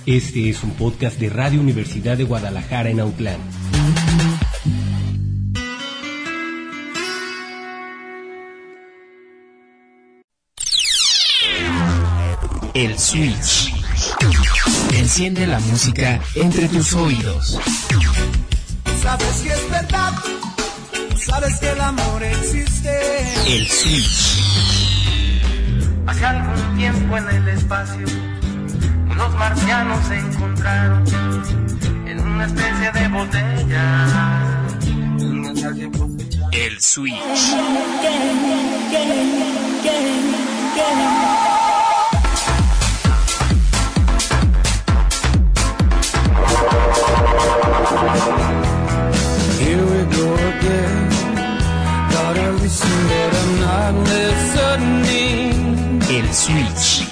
Este es un podcast de Radio Universidad de Guadalajara en Autlán. El Switch. Enciende la música entre tus oídos. Sabes que es verdad, sabes que el amor existe. El Switch. Hace algún tiempo en el espacio, unos marcianos se encontraron en una especie de botella. El Switch. Here we go again. Gotta listen, but I'm not listening. El Switch.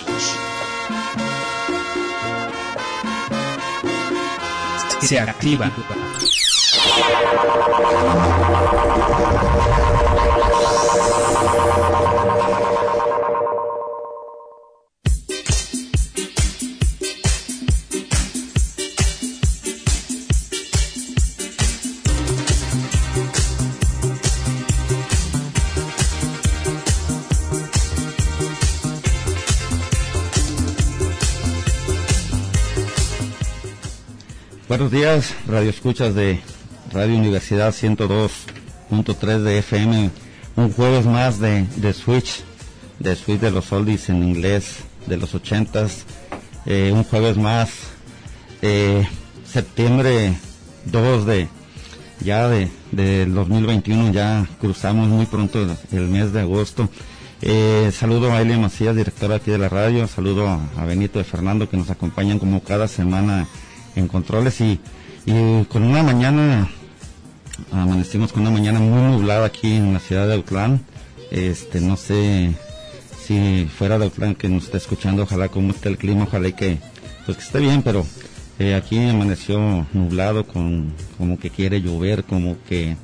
Se activa. Buenos días, Radio Escuchas de Radio Universidad 102.3 de FM. Un jueves más de Switch de los oldies en inglés de los 80s. Un jueves más, septiembre 2 del 2021. Ya cruzamos muy pronto el mes de agosto. Saludo a Elia Macías, directora aquí de la radio. Saludo a Benito de Fernando, que nos acompañan como cada semana en controles, y con una mañana, amanecimos con una mañana muy nublada aquí en la ciudad de Autlán. No sé si fuera de Autlán que nos está escuchando, ojalá como esté el clima, ojalá y que esté bien, pero aquí amaneció nublado, como que quiere llover, como que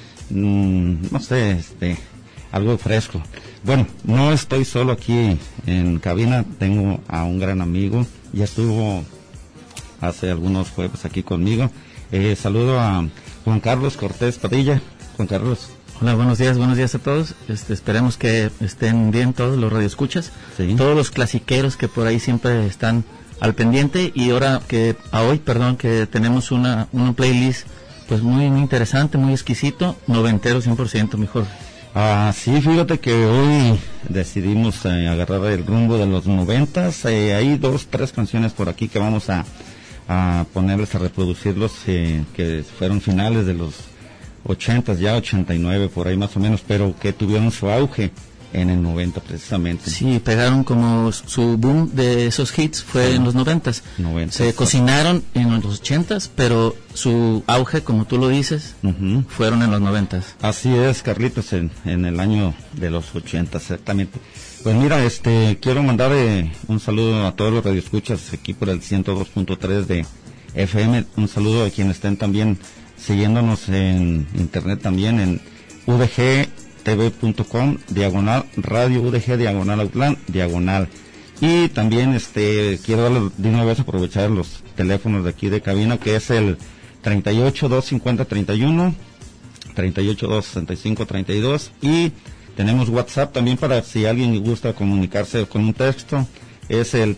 no sé, algo fresco. Bueno, no estoy solo aquí en cabina, tengo a un gran amigo, ya estuvo hace algunos jueves aquí conmigo. Saludo a Juan Carlos Cortés Padilla. Juan Carlos. Hola, buenos días a todos. Esperemos que estén bien todos los radioescuchas, sí. Todos los clasiqueros que por ahí siempre están al pendiente, y ahora que tenemos una playlist pues muy interesante, muy exquisito, noventero 100%, mejor. Sí, fíjate que hoy decidimos agarrar el rumbo de los 90s. Hay 2-3 canciones por aquí que vamos a ponerles a reproducirlos, que fueron finales de los 80s, ya 89 por ahí más o menos, pero que tuvieron su auge en el 90 precisamente. Sí, pegaron como su boom de esos hits fue en los 90s. Se cocinaron en los 80s, pero su auge, como tú lo dices, fueron en los 90s. Así es, Carlitos, en el año de los 80, exactamente. Pues mira, quiero mandar un saludo a todos los radioescuchas aquí por el 102.3 de FM. Un saludo a quienes estén también siguiéndonos en internet, también en udgtv.com, /radio UDG, /Autlán, /. Y también quiero darle de una vez, aprovechar los teléfonos de aquí de cabina, que es el 38 250 31, 38 265 32, y tenemos WhatsApp también para si alguien gusta comunicarse con un texto, es el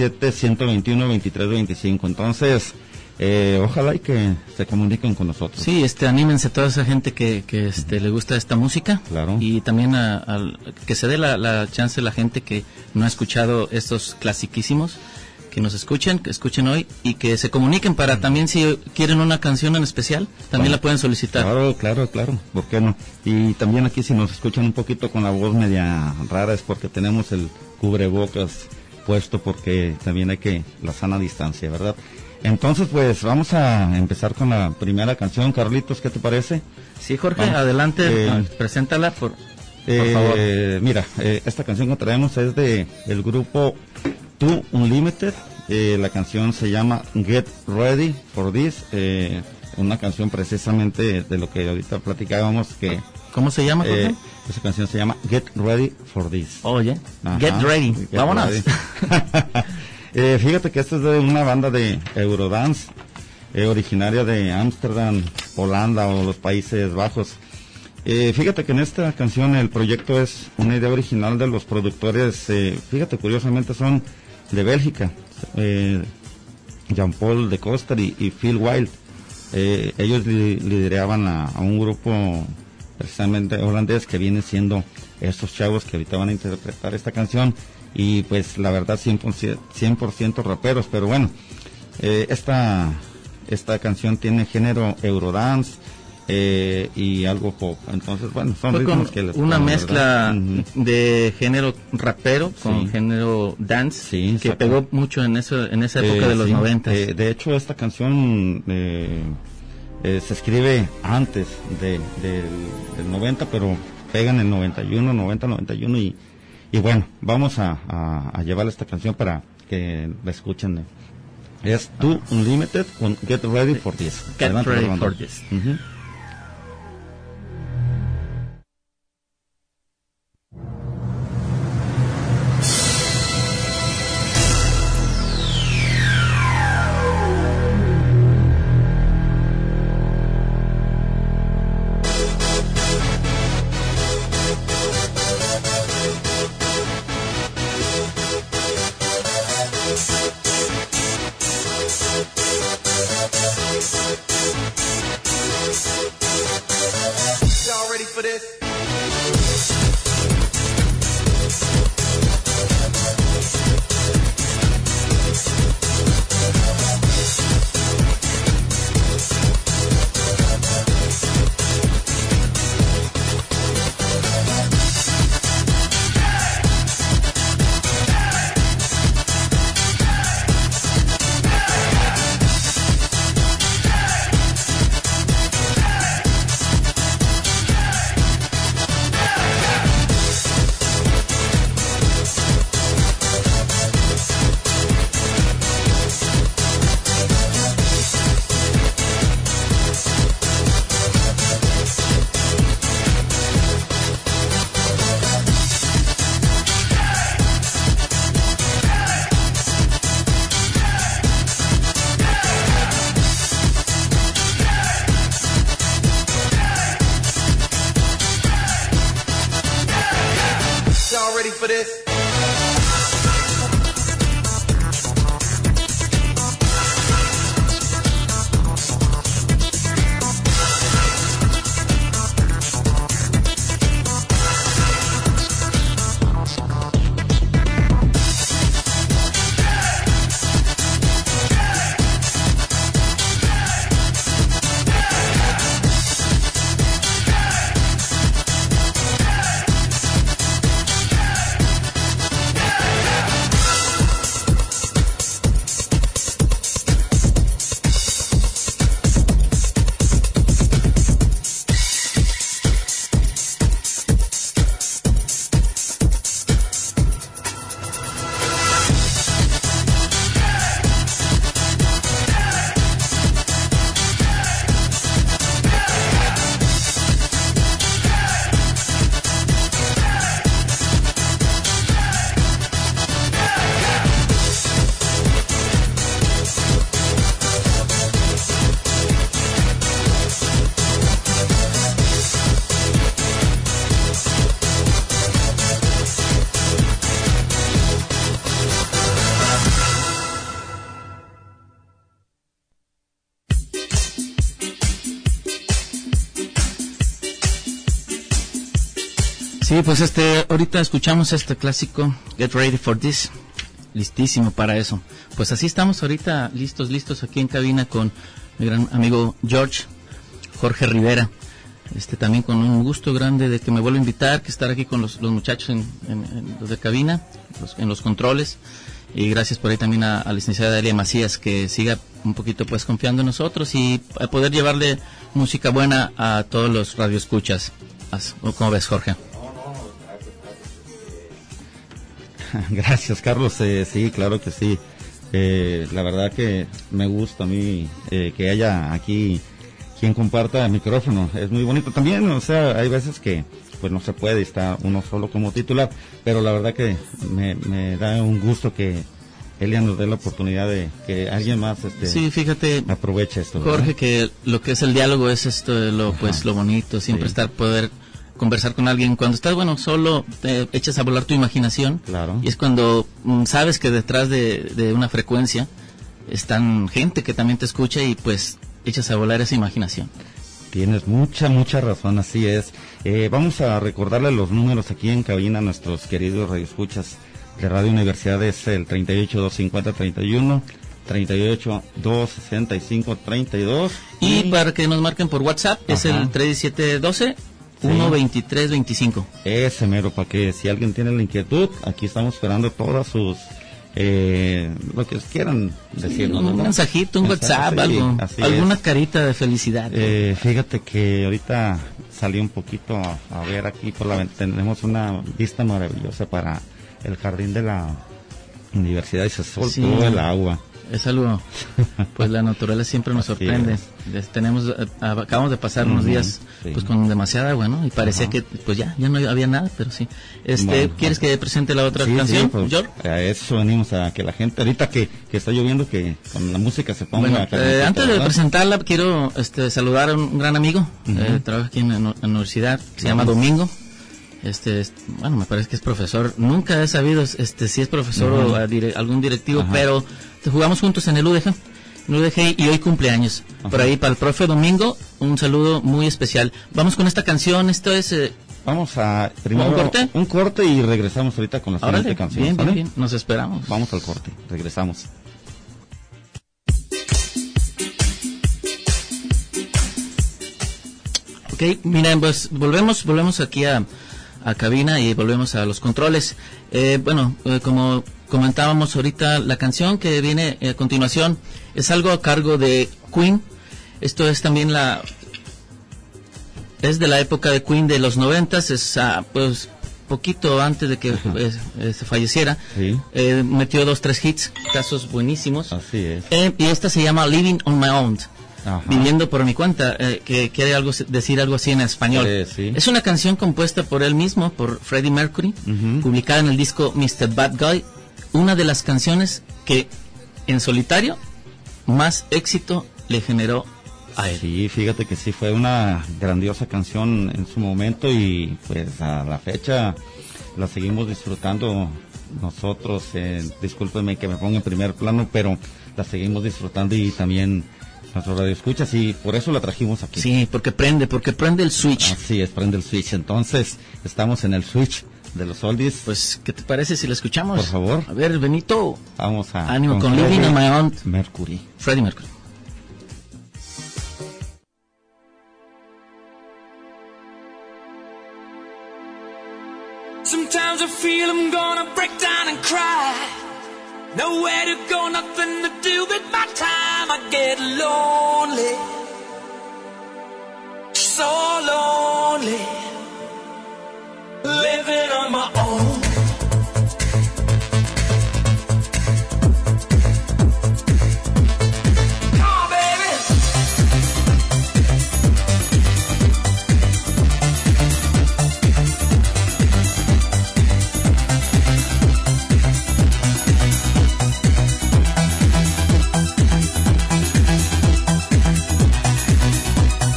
317-121-2325. Entonces, ojalá y que se comuniquen con nosotros. Sí, anímense toda esa gente que le gusta esta música. Claro. Y también que se dé la chance a la gente que no ha escuchado estos clasiquísimos, que nos escuchen, que escuchen hoy y que se comuniquen para también, si quieren una canción en especial, también la pueden solicitar. Claro, ¿por qué no? Y también aquí, si nos escuchan un poquito con la voz media rara, es porque tenemos el cubrebocas puesto, porque también hay la sana distancia, ¿verdad? Entonces, pues vamos a empezar con la primera canción. Carlitos, ¿qué te parece? Sí, Jorge, adelante, preséntala por favor. Mira, esta canción que traemos es de el grupo Two Unlimited. La canción se llama Get Ready for This, una canción precisamente de lo que ahorita platicábamos. ¿Cómo se llama, Jorge? Esa canción se llama Get Ready for This. Oye, Get Ready, vámonos. Fíjate que esta es de una banda de Eurodance, originaria de Ámsterdam, Holanda o los Países Bajos. Fíjate que en esta canción el proyecto es una idea original de los productores, fíjate, curiosamente son de Bélgica, Jean-Paul de Coster y Phil Wild. Ellos lideraban a un grupo precisamente holandés que viene siendo estos chavos que ahorita van a interpretar esta canción, y pues la verdad 100% raperos, pero bueno, esta canción tiene género Eurodance y algo pop, entonces bueno, son ritmos que les una mezcla de género rapero con género dance, que pegó mucho en esa época de los 90. De hecho, esta canción se escribe antes del 90, pero pega en el 91 y bueno, vamos a llevar esta canción para que la escuchen. Es Do Unlimited con Get Ready for This. Get Ready for This. Sí, pues ahorita escuchamos este clásico, Get Ready for This, listísimo para eso. Pues así estamos ahorita, listos aquí en cabina con mi gran amigo Jorge Rivera, también con un gusto grande de que me vuelva a invitar, que estar aquí con los muchachos en los de cabina, en los controles, y gracias por ahí también a la licenciada Elia Macías, que siga un poquito pues confiando en nosotros y a poder llevarle música buena a todos los radioescuchas. ¿Cómo ves, Jorge? Gracias, Carlos. Sí, claro que sí. La verdad que me gusta a mí que haya aquí quien comparta el micrófono. Es muy bonito también, o sea, hay veces que pues no se puede estar uno solo como titular, pero la verdad que me da un gusto que Elia nos dé la oportunidad de que alguien más sí, fíjate, aproveche esto, Jorge, ¿verdad? que lo que es el diálogo es esto de lo bonito, siempre poder conversar con alguien. Cuando estás solo te echas a volar tu imaginación. Claro. Y es cuando sabes que detrás de una frecuencia están gente que también te escucha y pues echas a volar esa imaginación. Tienes mucha razón, así es. Vamos a recordarle los números aquí en cabina a nuestros queridos radioescuchas de Radio Universidad. Es el 38-250-31, 38-265-32. Y para que nos marquen por WhatsApp es el 3712-12325. Ese mero, para que si alguien tiene la inquietud, aquí estamos esperando todas sus... lo que quieran decirnos, un mensajito, un WhatsApp, algo, alguna carita de felicidad. Fíjate que ahorita salí un poquito a ver aquí por la ventana. Tenemos una vista maravillosa para el jardín de la universidad y se soltó el agua. Es algo, pues la naturaleza siempre nos sorprende. Acabamos de pasar unos días pues con demasiada agua, ¿no? Y parecía que pues ya no había nada, pero sí. ¿Quieres que presente la otra canción, sí, pues, George? A eso venimos, a que la gente, ahorita que está lloviendo, que con la música se ponga... Antes de presentarla, quiero saludar a un gran amigo, trabaja aquí en la universidad, se llama Domingo. Me parece que es profesor. Nunca he sabido si es profesor o algún directivo, pero jugamos juntos en el UDG y hoy cumpleaños. Por ahí para el profe Domingo, un saludo muy especial. Vamos con esta canción, esto es... Vamos a primero un corte y regresamos ahorita con la siguiente canción. Bien, nos esperamos. Vamos al corte, regresamos. Ok, miren, pues volvemos aquí a cabina y volvemos a los controles. Como comentábamos ahorita, la canción que viene a continuación es algo a cargo de Queen. Esto es también es de la época de Queen de los 90s, es pues poquito antes de que se falleciera. Sí. Metió 2-3 hits, casos buenísimos. Así es. Y esta se llama Living on My Own. Viviendo por mi cuenta, que quiere decir algo así en español. Sí. Es una canción compuesta por él mismo, por Freddie Mercury, publicada en el disco Mr. Bad Guy, una de las canciones que en solitario más éxito le generó a él. Sí, fíjate que sí, fue una grandiosa canción en su momento y pues a la fecha la seguimos disfrutando nosotros. Discúlpenme que me ponga en primer plano, pero la seguimos disfrutando y también nuestros radioescuchas, y por eso la trajimos aquí. Sí, porque prende el switch. Así es, prende el switch. Entonces, estamos en el switch de los oldies. Pues, ¿qué te parece si la escuchamos? Por favor. A ver, Benito. Vamos a... Ánimo con Living on My Own. Mercury. Freddie Mercury. Sometimes I feel I'm gonna break down and cry. Nowhere to go, nothing to do with my time. I get lonely, so lonely, living on my own.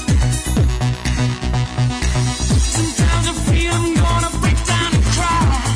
Sometimes I feel I'm gonna break down and cry.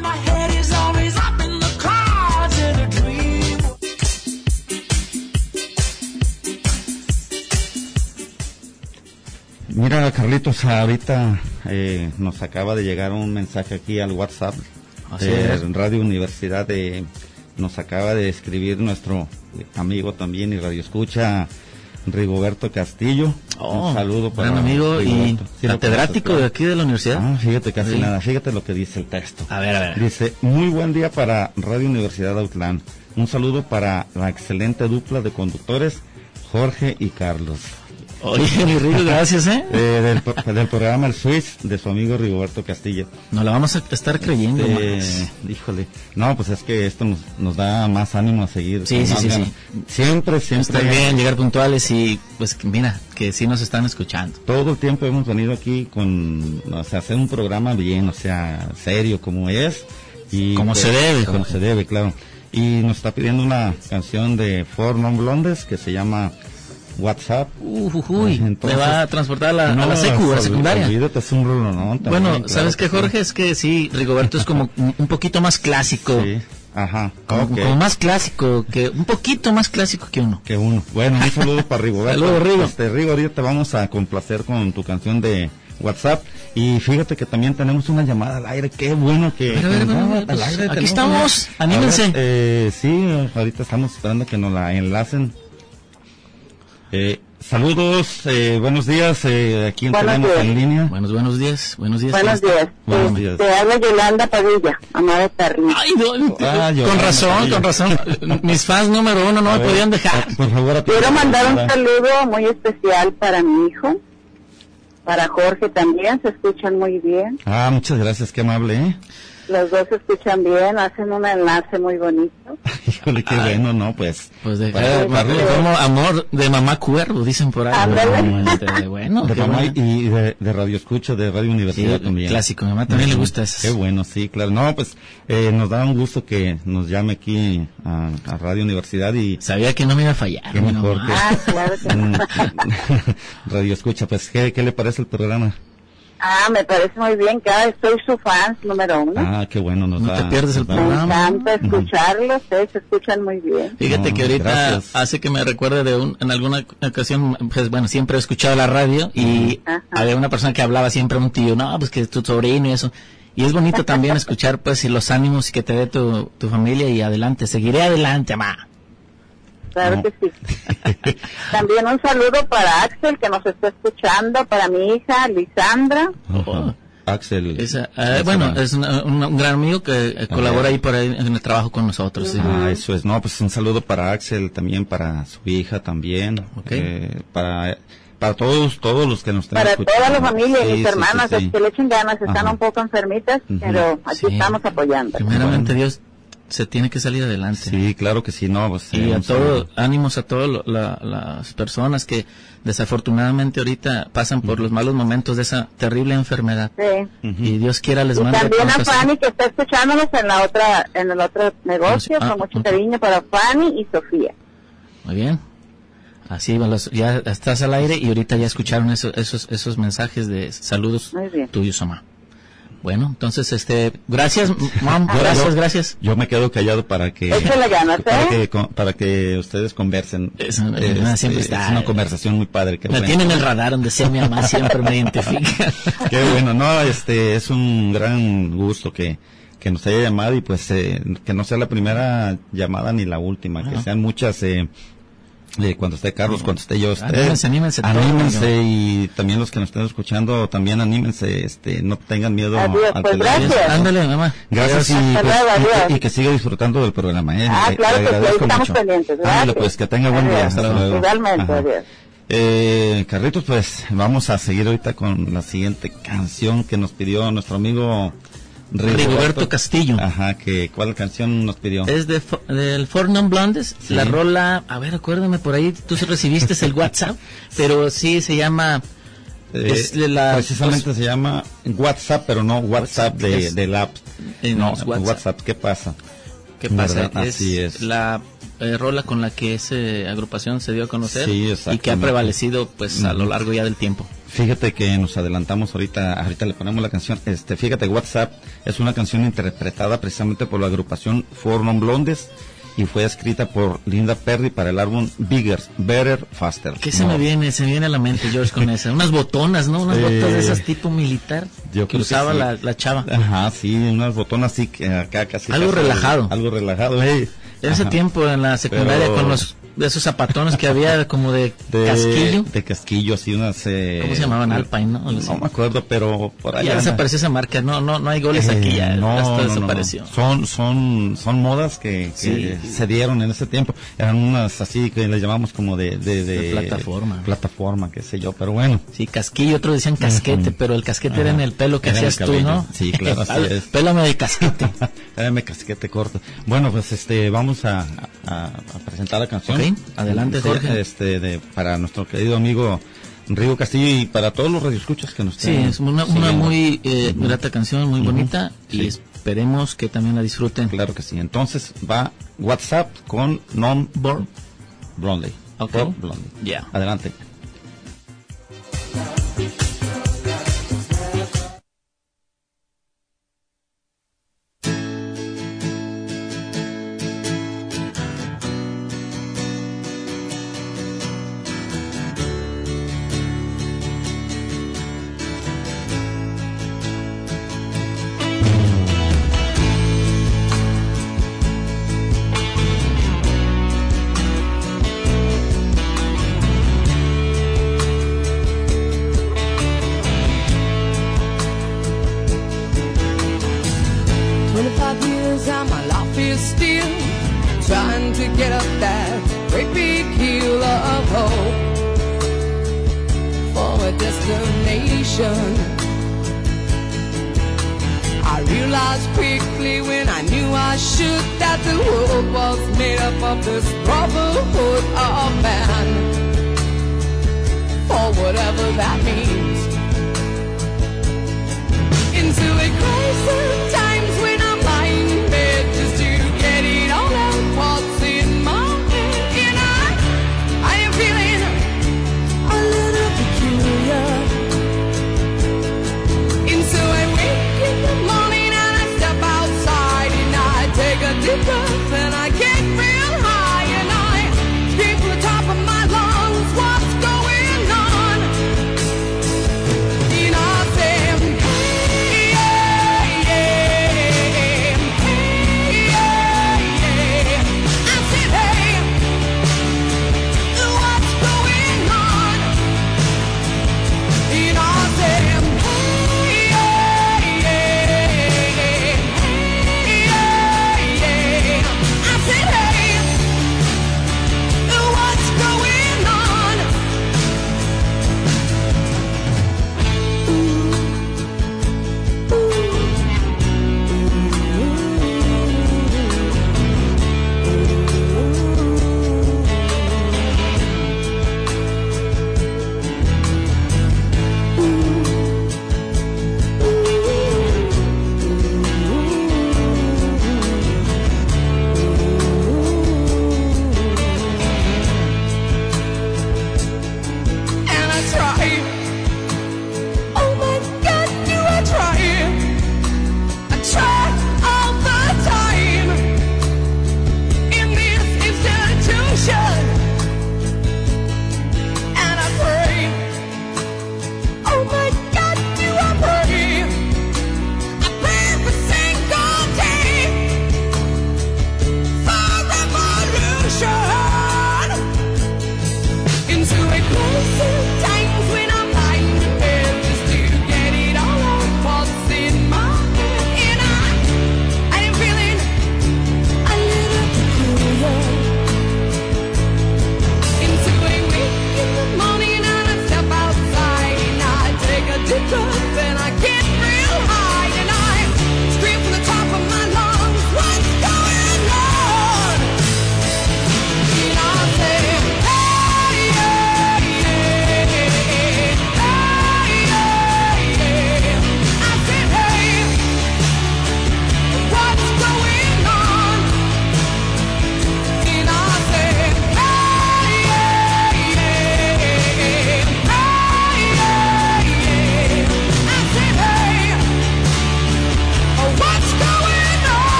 my head is always up in the clouds in a dream. Mira, Carlitos, ahorita nos acaba de llegar un mensaje aquí al WhatsApp de Radio Universidad. Nos acaba de escribir nuestro amigo también y radioescucha Rigoberto Castillo. Un saludo para gran amigo Rigoberto. y catedrático de aquí de la universidad. Fíjate casi nada, fíjate lo que dice el texto. A ver. Dice, muy buen día para Radio Universidad Autlán. Un saludo para la excelente dupla de conductores, Jorge y Carlos. Oye, mi Rigo, gracias, del programa El Switch de su amigo Rigoberto Castillo. No la vamos a estar creyendo más. Híjole, no, pues es que esto nos da más ánimo a seguir. Sí. Siempre. Está bien llegar puntuales y pues mira, que sí nos están escuchando. Todo el tiempo hemos venido aquí hacer un programa bien, serio como es. Y como se debe, como se debe, claro. Y nos está pidiendo una canción de Four Non Blondes que se llama WhatsApp. Entonces, me va a transportar a la secundaria. Olvídate, es un rollo, ¿no? También, bueno, claro, ¿sabes qué, Jorge? Es que sí, Rigoberto es como un poquito más clásico. Sí, ajá. Como más clásico, un poquito más clásico que uno. Bueno, un saludo para Rigoberto. Saludos, Rigo. Rigo, ahorita te vamos a complacer con tu canción de WhatsApp. Y fíjate que también tenemos una llamada al aire. Qué bueno que... al aire aquí estamos, anímense. Sí, ahorita estamos esperando que nos la enlacen. Saludos, buenos días, aquí tenemos en línea. Buenos días. Buenos días. Te habla Yolanda Padilla, mamá de Carmen. Ay, con razón. Mis fans número 1 no me podían dejar. Por favor, quiero mandar un saludo muy especial para mi hijo, para Jorge también, se escuchan muy bien. Muchas gracias, qué amable, Los dos se escuchan bien, hacen un enlace muy bonito. Híjole, qué bueno, ¿no? Pues como amor de mamá cuervo, dicen por ahí. Bueno, de mamá y de radio escucho, de Radio Universidad también. Clásico, mi mamá también le gusta eso. Qué bueno, sí, claro. No, pues nos da un gusto que nos llame aquí a Radio Universidad y... Sabía que no me iba a fallar. Qué mejor que... claro que no. Radio escucha, pues, ¿qué le parece el programa? Me parece muy bien, soy su fan número 1. Qué bueno, no te pierdes el programa. Me encanta escucharlos, se escuchan muy bien. Fíjate que ahorita hace que me recuerde en alguna ocasión, pues bueno, siempre he escuchado la radio y había una persona que hablaba siempre un tío, pues que tu sobrino y eso. Y es bonito también escuchar pues los ánimos que te dé tu familia y adelante, seguiré adelante, mamá. Claro que sí. También un saludo para Axel, que nos está escuchando, para mi hija Lisandra. Axel. Es un gran amigo que colabora ahí por ahí en el trabajo con nosotros. ¿Sí? Eso es. No, pues un saludo para Axel, también para su hija también. Para todos los que nos están escuchando. Para toda la familia y mis hermanas, que le echen ganas, están un poco enfermitas, pero aquí estamos apoyando. Primeramente Dios, se tiene que salir adelante. Sí, claro que sí, no, pues... Y ánimos a todas las personas que desafortunadamente ahorita pasan por los malos momentos de esa terrible enfermedad. Sí. Y Dios quiera les mande... Y también a Fanny, que está escuchándonos en el otro negocio, con mucho cariño para Fanny y Sofía. Muy bien. Así, ya estás al aire y ahorita ya escucharon esos mensajes de saludos tuyos, mamá. Bueno, entonces, gracias, mam, gracias. Yo me quedo callado para que... Échale ganas, para que ustedes conversen. Siempre es una conversación muy padre. Me tienen el radar donde sea mi mamá, siempre me identifica. Qué bueno, no, es un gran gusto que nos haya llamado y pues que no sea la primera llamada ni la última, que sean muchas... cuando esté Carlos, cuando esté yo, anímense y también los que nos estén escuchando, también anímense, no tengan miedo. Adiós, pues gracias. Ándale, mamá. Gracias y que siga disfrutando del programa. Claro que sí, estamos pendientes. Gracias. Pues que tenga buen día. Hasta luego. Igualmente, adiós. Carlitos, pues vamos a seguir ahorita con la siguiente canción que nos pidió nuestro amigo Rigoberto Castillo. ¿Cuál canción nos pidió? Es del Four Non Blondes, la rola, a ver, acuérdame por ahí, tú recibiste el WhatsApp, pero sí se llama... precisamente se llama WhatsApp, pero no WhatsApp del app. No, WhatsApp, ¿qué pasa? ¿Qué pasa? Así es. rola con la que esa agrupación se dio a conocer y que ha prevalecido pues a lo largo ya del tiempo. Fíjate que nos adelantamos ahorita le ponemos la canción. Fíjate, WhatsApp es una canción interpretada precisamente por la agrupación Four Non Blondes y fue escrita por Linda Perry para el álbum Bigger, Better, Faster. ¿Qué se me viene a la mente, George, con esa? Unas botonas, ¿no? Unas botas de esas tipo militar que usaba la chava. Ajá, sí, unas botonas así que acá casi. Algo relajado. En ese tiempo en la secundaria con de esos zapatones que había como de casquillo. De casquillo, así unas... ¿Cómo se llamaban? Alpine, ¿no? No me acuerdo, pero por allá... Ya desapareció esa marca, no hay goles aquí, ya hasta desapareció. Son modas que se dieron en ese tiempo. Eran unas así que les llamamos como de plataforma, qué sé yo, pero bueno. Sí, casquillo, otros decían casquete, pero el casquete era en el pelo que hacías tú, ¿no? Sí, claro, así es. Pélame de casquete. Pélame casquete corto. Bueno, pues vamos a presentar la canción. Okay, adelante, Jorge. Para nuestro querido amigo Rigo Castillo y para todos los radioescuchas que nos están. Sí, es una muy grata canción, muy bonita y esperemos que también la disfruten. Claro que sí. Entonces va WhatsApp con Non Blonde. Okay. Blonde. Yeah. Adelante. Yeah.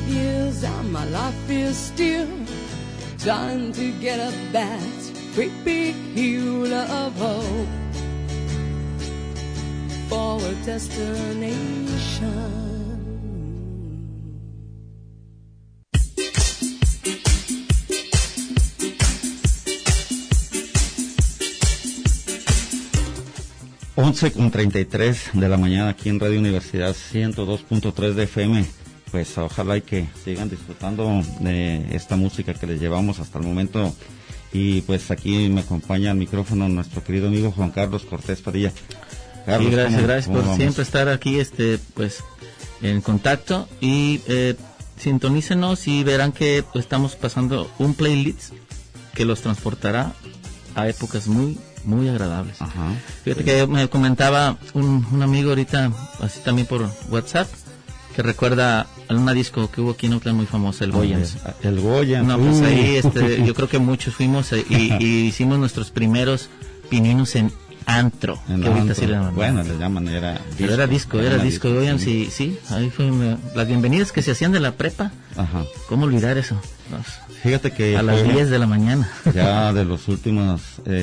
years and my life is still trying to get up that great big hill of hope for a destination. 11:33 de la mañana aquí en Radio Universidad 102.3 de FM. Pues ojalá y que sigan disfrutando de esta música que les llevamos hasta el momento. Y pues aquí me acompaña al micrófono nuestro querido amigo Juan Carlos Cortés Padilla. Carlos, sí, gracias por vamos? Siempre estar aquí pues en contacto y sintonícenos y verán que estamos pasando un playlist que los transportará a épocas muy agradables. Ajá. Fíjate que me comentaba un amigo ahorita, así también por WhatsApp, que recuerda a una disco que hubo aquí en Oakland muy famosa, el Goyams. El Goyams. No, pues ahí yo creo que muchos fuimos y hicimos nuestros primeros pininos en antro. En que ahorita antro. sí le llaman. Bueno, le llaman, era disco. Era disco Goyams, sí, ahí fue las bienvenidas que se hacían de la prepa. Ajá. ¿Cómo olvidar eso? Fíjate que a las 10 de la mañana. Ya de los últimos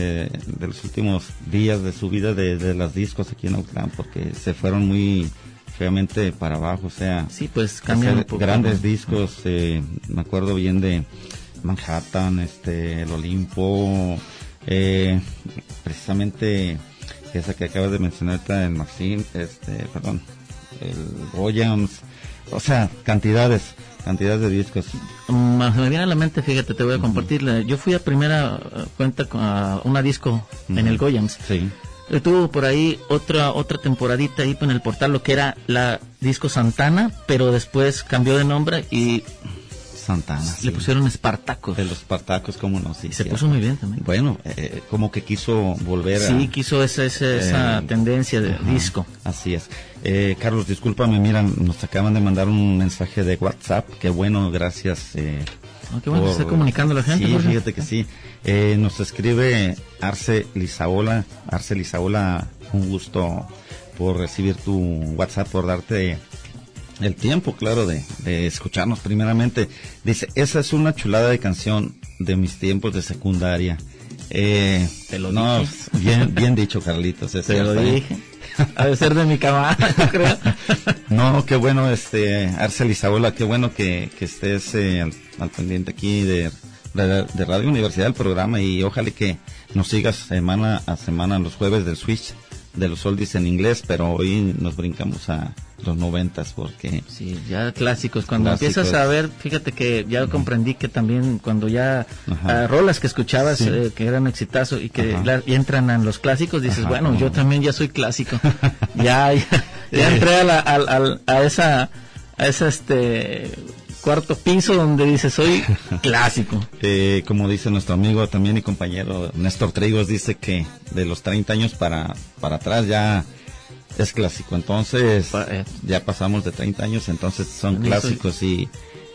días de su vida de las discos aquí en Oakland, porque se fueron muy feamente para abajo, o sea, sí, pues cambian un poco, grandes discos, me acuerdo bien de Manhattan, el Olimpo, precisamente esa que acabas de mencionar, el Maxim, el Goyams, o sea, cantidades de discos. Me viene a la mente, fíjate, te voy a compartirla. Yo fui a primera cuenta a una disco en el Goyams. Sí. Tuvo por ahí otra temporadita ahí en el portal, lo que era la disco Santana, pero después cambió de nombre y Santana. Le pusieron Espartacos. De los Espartacos, cómo no, sí. Y se puso muy bien también. Bueno, como que quiso volver a... Sí, quiso esa tendencia de disco. Así es. Carlos, discúlpame, mira, nos acaban de mandar un mensaje de WhatsApp. Qué bueno, gracias. Qué bueno que esté comunicando la gente. Sí, Jorge. fíjate que sí. Nos escribe Arce Lizaola. Arce Lizaola, un gusto por recibir tu WhatsApp, por darte el tiempo, claro, de escucharnos primeramente. Dice, esa es una chulada de canción de mis tiempos de secundaria. Te lo dije. Bien dicho, Carlitos. Te lo dije. Ha de ser de mi cama, creo. No, qué bueno, Arce Lizaola, qué bueno que estés al pendiente aquí de Radio Universidad del programa, y ojalá que nos sigas semana a semana los jueves del Switch de los oldies en inglés, pero hoy nos brincamos a los 90s porque... Sí, ya clásicos. Cuando empiezas a ver, fíjate que ya comprendí que también cuando ya rolas que escuchabas que eran exitazos y que y entran en los clásicos, dices, bueno, yo también ya soy clásico. ya entré a esa cuarto piso donde dice soy clásico. Como dice nuestro amigo también y compañero Néstor Trigos, dice que de los 30 años para atrás ya es clásico. Entonces ya pasamos de 30 años, entonces son clásicos y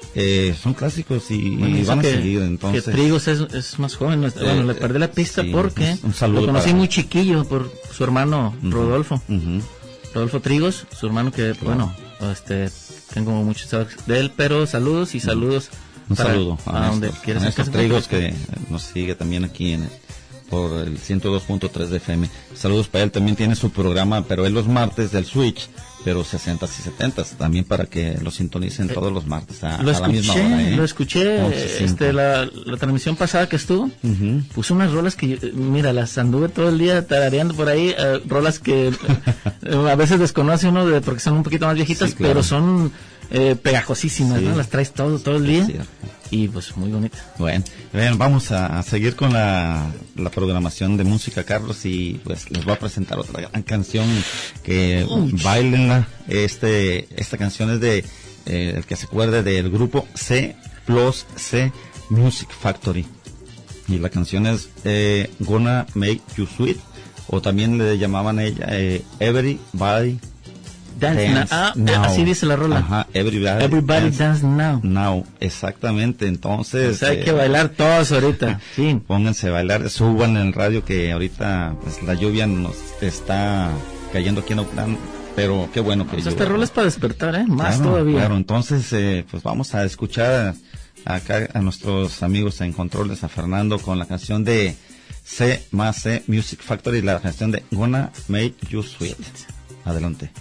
van a seguir. Entonces que Trigos es más joven. Bueno, le perdí la pista porque lo conocí muy chiquillo por su hermano Rodolfo. Rodolfo Trigos, su hermano que tengo muchos saludos de él, pero saludos. Un saludo a donde quieras. A Néstor Trigos, que nos sigue también aquí por el 102.3 de FM. Saludos para él, también tiene su programa, pero él los martes del Switch, pero 60s y 70s, también para que lo sintonicen todos los martes a la misma hora. Lo escuché, la transmisión pasada que estuvo, puso unas rolas que mira, las anduve todo el día tarareando por ahí, rolas que a veces desconoce uno porque son un poquito más viejitas, claro, pero son pegajosísimas, ¿no? Las traes todo el día. Y pues muy bonita. Bueno, vamos a seguir con la programación de música, Carlos, y pues les voy a presentar otra gran canción que bailenla. Esta canción es de el que se acuerde del grupo C+C Music Factory, y la canción es Gonna Make You Sweet, o también le llamaban a ella Everybody Dance Now. Así dice la rola. Ajá, Everybody Dance Now. Now, exactamente. Entonces, o sea, hay que bailar todos ahorita. Sí. Pónganse a bailar, suban el radio, que ahorita pues la lluvia nos está cayendo aquí en Oakland pero qué bueno que pues este rol es para despertar, más claro, todavía. Claro, entonces pues vamos a escuchar acá a nuestros amigos en controles, a Fernando, con la canción de C más C Music Factory, la canción de Gonna Make You Sweet. Adelante.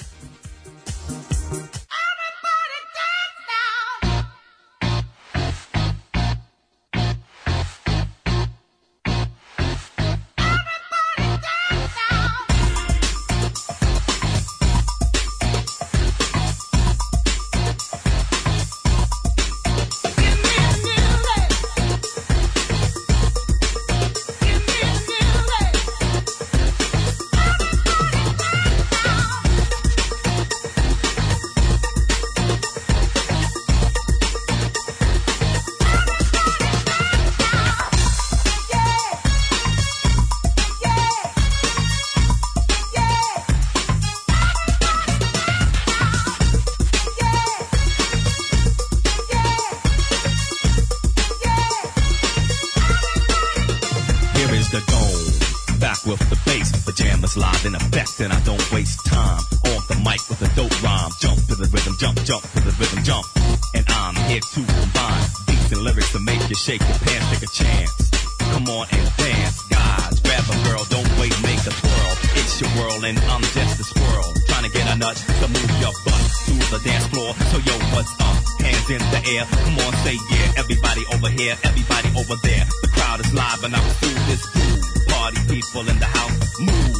Live in effect, and I don't waste time. On the mic with a dope rhyme. Jump to the rhythm, jump to the rhythm, jump. And I'm here to combine beats and lyrics to make you shake your pants, take a chance. Come on and dance, guys. Grab a girl, don't wait, make a twirl. It's your world, and I'm just a squirrel. Trying to get a nut to move your butt to the dance floor. So yo, what's up? Hands in the air. Come on, say yeah. Everybody over here, everybody over there. The crowd is live, and I'm through this groove. Party people in the house, move.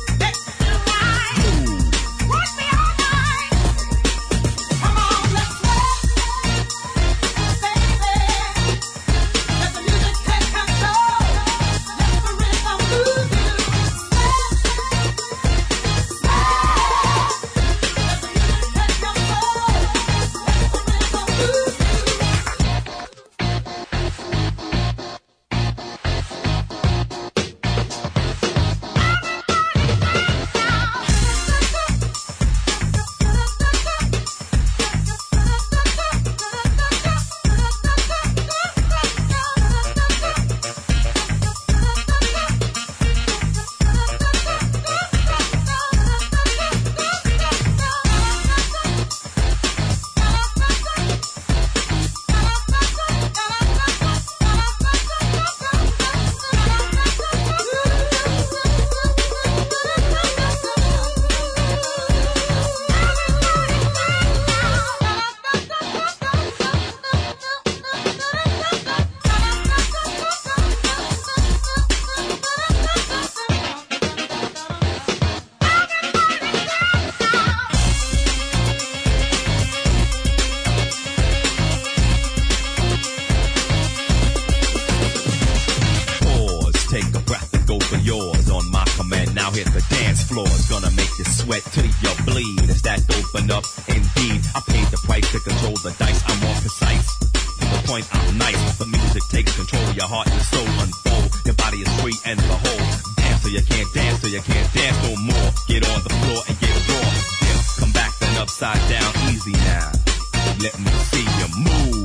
Sweat till you bleed. Is that dope enough? Indeed, I paid the price to control the dice. I'm more precise. To the point, I'm nice. The music takes control. Your heart and soul unfold. Your body is free and behold. Dance till you can't dance, till you can't dance no more. Get on the floor and get raw. Dip, come back then upside down. Easy now. Let me see you move.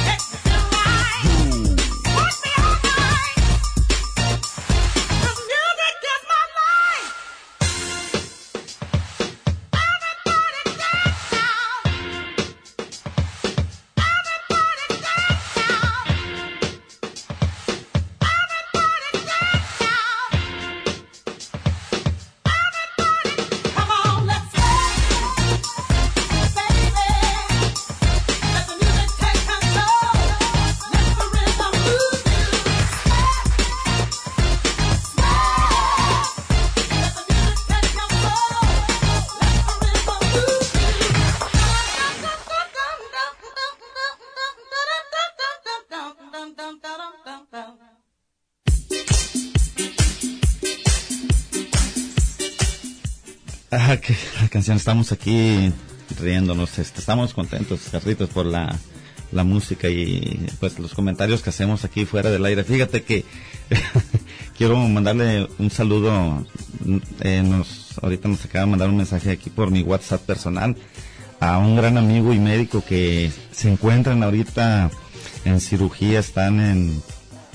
Que la canción, estamos aquí riéndonos, estamos contentos, Carlitos, por la música y pues los comentarios que hacemos aquí fuera del aire. Fíjate que quiero mandarle un saludo, ahorita nos acaba de mandar un mensaje aquí por mi WhatsApp personal a un gran amigo y médico que se encuentran ahorita en cirugía, están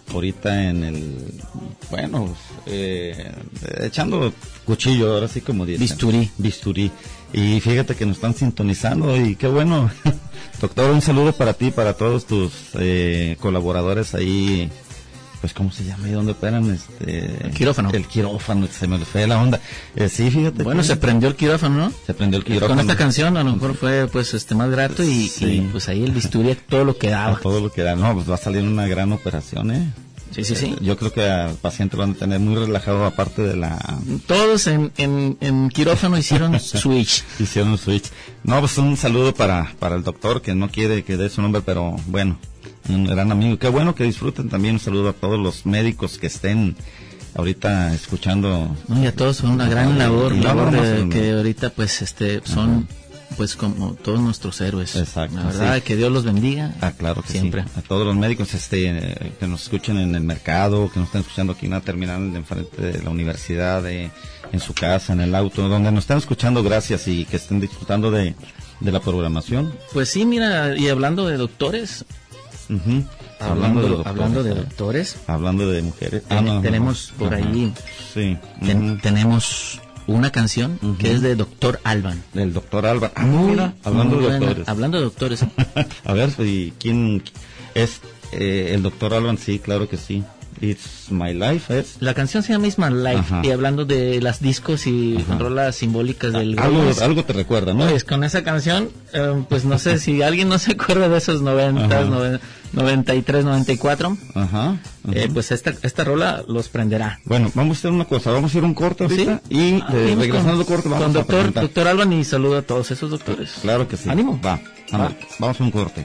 ahorita en el, bueno, echando cuchillo, ahora sí como dicen. Bisturí. Y fíjate que nos están sintonizando y qué bueno. Doctor, un saludo para ti, para todos tus colaboradores ahí. Pues, ¿cómo se llama? ¿Y dónde operan? El quirófano. El quirófano, se me fue la onda. Sí, fíjate. Bueno, se prendió el quirófano, ¿no? Se prendió el quirófano. Con esta canción a lo mejor fue, pues, más grato y, sí. y pues ahí el bisturí, todo lo que daba. Todo lo que da. No, pues va a salir una gran operación, ¿eh? Sí. Yo creo que al paciente lo van a tener muy relajado, aparte de la... Todos en quirófano hicieron switch. Hicieron switch. No, pues un saludo para el doctor, que no quiere que dé su nombre, pero bueno, un gran amigo. Qué bueno que disfruten también. Un saludo a todos los médicos que estén ahorita escuchando. No, y a todos son una gran labor que ahorita pues son pues como todos nuestros héroes. Exacto. La verdad, sí. Que Dios los bendiga. Claro que siempre. Sí. A todos los médicos que nos escuchen en el mercado, que nos estén escuchando aquí en la terminal de enfrente de la universidad, en su casa, en el auto, donde nos estén escuchando, gracias, y que estén disfrutando de la programación. Pues sí, mira, y hablando de doctores, hablando de doctores, hablando de mujeres, tenemos por ahí, sí, tenemos una canción que es de Dr. Alban. Del Dr. Alban. Hablando de doctores. Hablando de doctores. A ver, ¿y quién es el Dr. Alban? Sí, claro que sí. It's My Life, ¿es? La canción se llama It's My Life. Ajá. Y hablando de las discos y rolas simbólicas del algo te recuerda, ¿no? Pues con esa canción, pues no sé si alguien no se acuerda de esos 90s, 93, 94. Pues esta rola los prenderá. Bueno, vamos a hacer una cosa, vamos a ir a un corte ahorita, ¿sí? Y regresando al corte vamos a presentar. Doctor Alban, y saludo a todos esos doctores. Claro que sí. Ánimo. Vamos a un corte.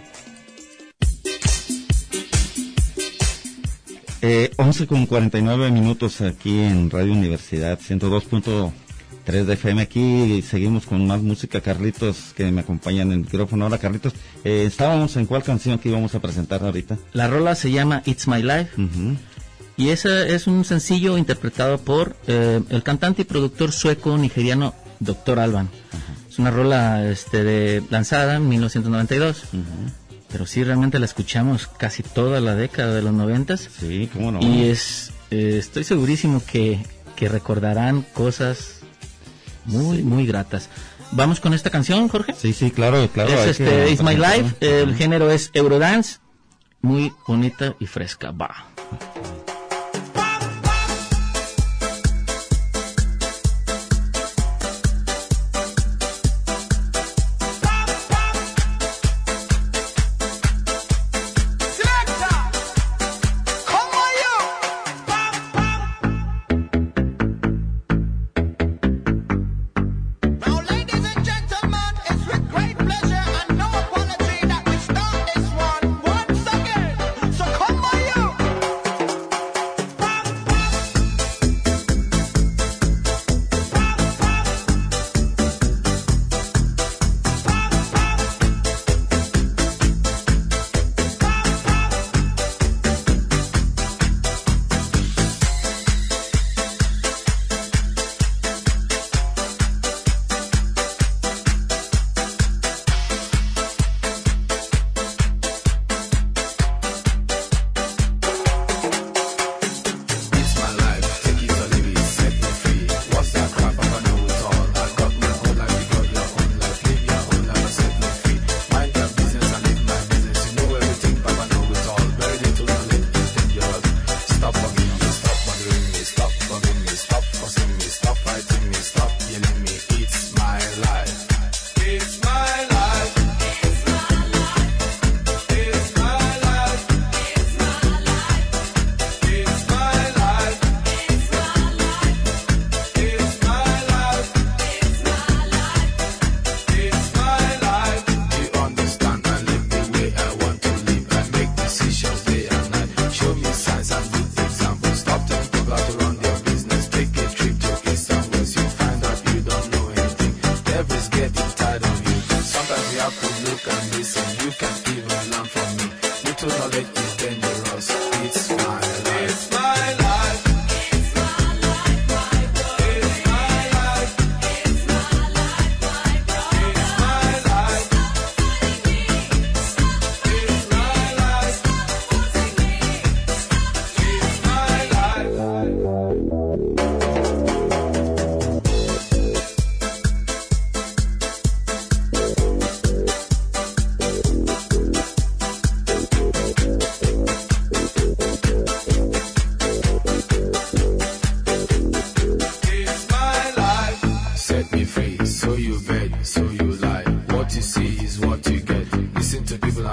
11:49 minutos aquí en Radio Universidad 102.3 de FM. Aquí seguimos con más música. Carlitos, que me acompañan en el micrófono. Hola, Carlitos. Estábamos en cuál canción que íbamos a presentar ahorita. La rola se llama It's My Life. Y ese es un sencillo interpretado por el cantante y productor sueco nigeriano Dr. Alban. Es una rola lanzada en 1992. Pero sí, realmente la escuchamos casi toda la década de los 90s. Sí, cómo no. Y estoy segurísimo que recordarán cosas muy gratas. ¿Vamos con esta canción, Jorge? Sí, claro. Es It's My Life, el género es Eurodance, muy bonita y fresca. Va.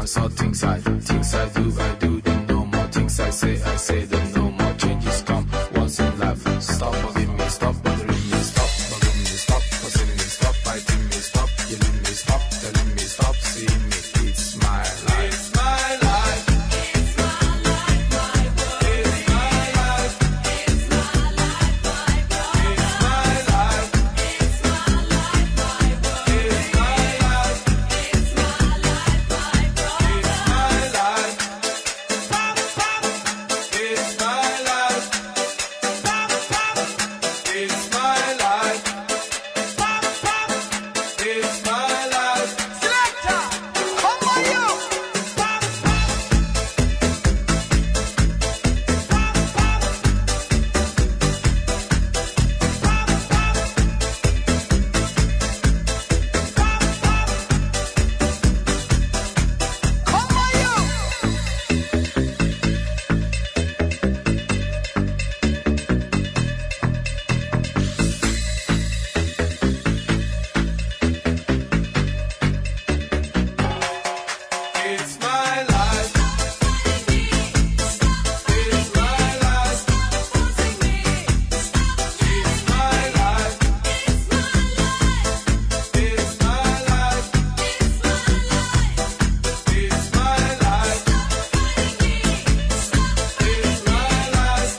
I saw things I do, then no more things I say, then no more changes come once in life. Stop bugging me, stop bothering me, stop bugging me, stop puzzling me, stop fighting me, stop killing me, stop telling me, stop seeing me. It's my life. It's my life. It's my life, my world. It's my life. It's my life, my world. It's my life. It's my life, my world. It's my life. It's my life, my world. It's my life. Pop, pop. It's my life. Pop, pop. It's my life. Pop, pop. It's my life. Selector, come on you. Pop, pop. Pop, pop. Come on you. It's my life. It's my life. It's my life. It's my life. It's my life. It's my life.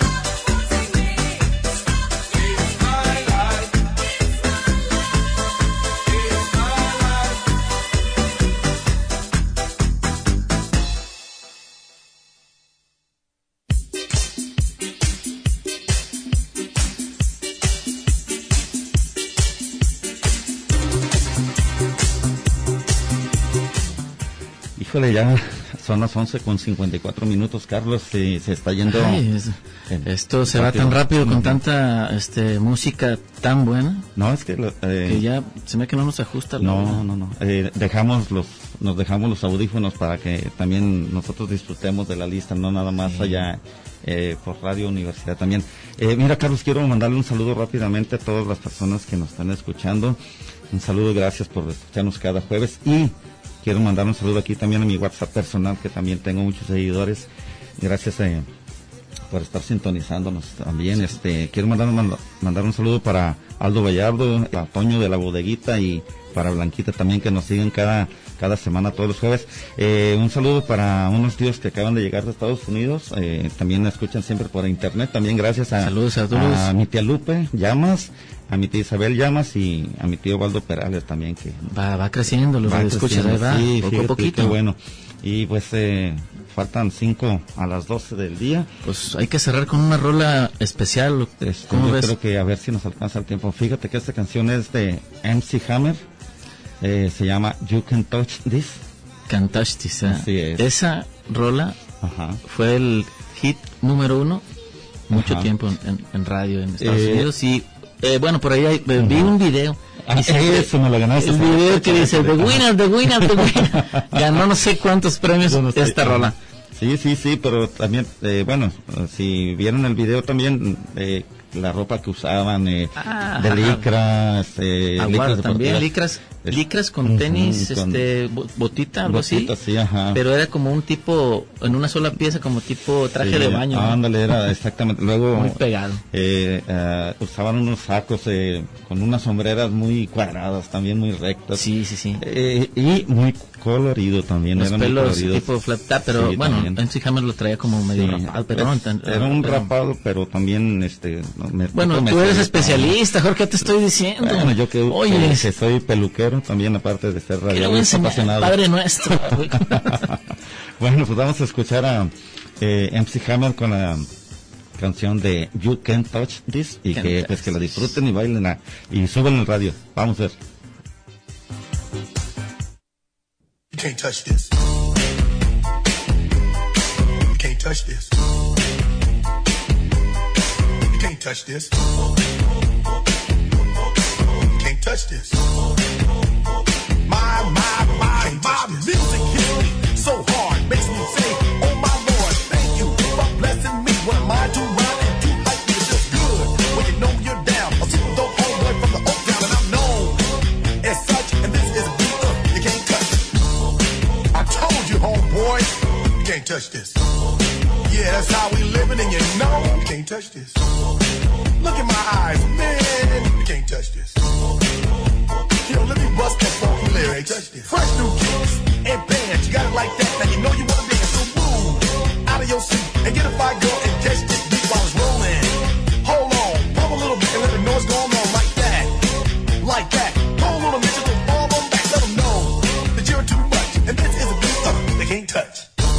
It's my life. It's my life. Híjole, ya son las 11:54, Carlos, se está yendo. Ay, esto se va tan rápido con Ujú. tanta música tan buena No, es que que ya se me que no nos ajusta. la no, verdad. no. Nos dejamos los audífonos para que también nosotros disfrutemos de la lista, no nada más allá por Radio Universidad también. Mira, Carlos, quiero mandarle un saludo rápidamente a todas las personas que nos están escuchando. Un saludo y gracias por escucharnos cada jueves. Y quiero mandar un saludo aquí también a mi WhatsApp personal, que también tengo muchos seguidores. Gracias por estar sintonizándonos también. Quiero mandar un saludo para Aldo Vallardo, a Toño de la Bodeguita y para Blanquita también, que nos siguen cada semana, todos los jueves. Un saludo para unos tíos que acaban de llegar de Estados Unidos, también me escuchan siempre por internet. También gracias Saludos a todos. a mi tía Lupe Llamas, a mi tía Isabel Llamas y a mi tío Waldo Perales también, que Va creciendo, los escuchas, creciendo. va, Sí, poco a fíjate, poquito. qué bueno. Y pues faltan 5 a las 12 del día. Pues hay que cerrar con una rola especial. ¿Cómo Yo ves? creo que a ver si nos alcanza el tiempo. Fíjate que esta canción es de MC Hammer, se llama You Can Touch This. Cantaste, Así es. esa rola Ajá. fue el hit número 1 mucho Ajá. tiempo en radio en Estados Unidos y bueno, por ahí vi un video. Sí, eso me lo ganaste. El video que dice The Winner. Ganó no sé cuántos premios Yo no sé. esta rola. Sí, pero también, bueno, si vieron el video también, la ropa que usaban, de licra, Aguarda, también deportivas. licras con tenis, con botita, algo botita, así. sí, ajá. Pero era como un tipo, en una sola pieza, como tipo traje de baño. ¿no? Ándale, era exactamente. Luego Muy pegado. usaban unos sacos con unas sombreras muy cuadradas, también muy rectas. Sí. Y muy colorido también. Los eran muy pelos coloridos. tipo flat top, pero Sí, bueno, también. MC Hammer lo traía como medio Sí, rapado, pero no tan- era un pero- rapado, pero también Bueno, tú eres especialista, Jorge, ¿qué te estoy diciendo? Bueno, yo que Oye, soy peluquero también, aparte de ser quiero radialista enseñar, apasionado. Padre Nuestro. Bueno, pues vamos a escuchar a MC Hammer con la canción de You Can't Touch This y Can't que touch pues que la this. disfruten y bailen y suban el radio. Vamos a ver. You can't touch this. You can't touch this. You can't touch this. You can't touch this. My music hits me so hard, makes me say, oh my Lord, thank you for blessing me. What am I to run and do like me? It feels good when you know you're down. A super dope homeboy from the Oak Town, and I'm known as such, and this is a beat you can't touch. I told you, home. can't touch this. Yeah, that's how we living, and you know you can't touch this. Look in my eyes, man, you can't touch this. Yo, let me bust that funky lyrics. Fresh new kicks and bands, you got it like that. Now you know you wanna dance, so move out of your seat and get a fire girl and catch this beat while it's rolling. Hold on, pump a little bit and let the noise go on like that, like that. Hold on a minute, just fall on back, let them know that you're too much, and this is a beat they can't touch.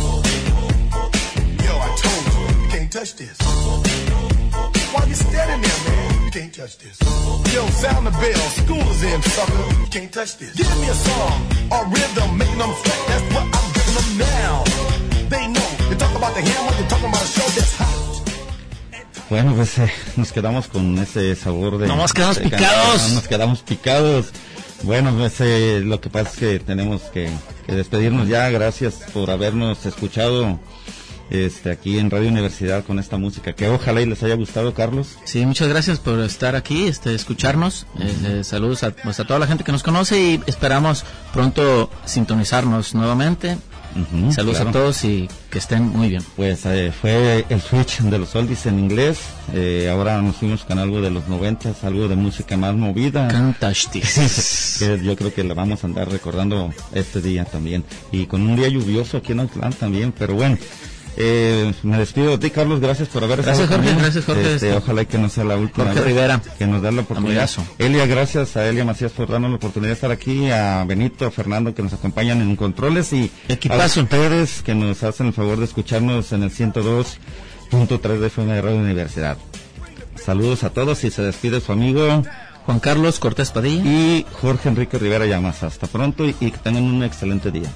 Yo, I told you can't touch this. Why you standing there, man? You can't touch this. Yo, sound the bell, school is in, sucker. You can't touch this. Give me a song or rhythm, making them sweat. That's what I'm giving them now. They know. You talk about the hammer, you're talking about a show that's hot. Bueno, pues nos quedamos con ese sabor de... Nos quedamos picados. Nos quedamos picados. Bueno, pues lo que pasa es que tenemos que despedirnos ya. Gracias por habernos escuchado aquí en Radio Universidad con esta música, que ojalá y les haya gustado, Carlos. Sí, muchas gracias por estar aquí, escucharnos. Saludos a toda la gente que nos conoce y esperamos pronto sintonizarnos nuevamente. Saludos a todos y que estén muy bien. Pues fue el switch de los oldies en inglés. Ahora nos fuimos con algo de los 90s, algo de música más movida. Cantastis. Que yo creo que la vamos a andar recordando este día también. Y con un día lluvioso aquí en Oakland también, pero bueno. Me despido de ti, Carlos, gracias por haber estado conmigo. Gracias, Jorge. Ojalá que no sea la última Jorge vez Rivera, que nos da la oportunidad. Amigazo. Elia, gracias a Elia Macías por darnos la oportunidad de estar aquí, a Benito, a Fernando que nos acompañan en controles y Equipazo. a ustedes que nos hacen el favor de escucharnos en el 102.3 de FM de Radio Universidad. Saludos a todos y se despide su amigo Juan Carlos Cortés Padilla y Jorge Enrique Rivera Llamas. Hasta pronto y que tengan un excelente día.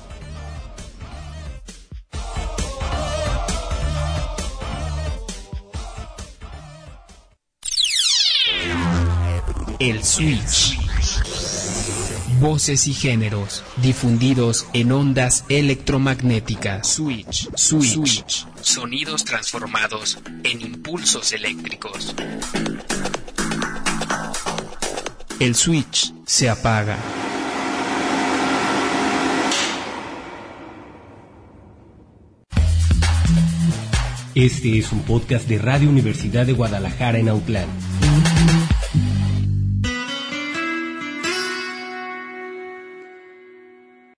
El Switch. Voces y géneros difundidos en ondas electromagnéticas. Switch. Sonidos transformados en impulsos eléctricos. El switch se apaga. Este es un podcast de Radio Universidad de Guadalajara en Autlán.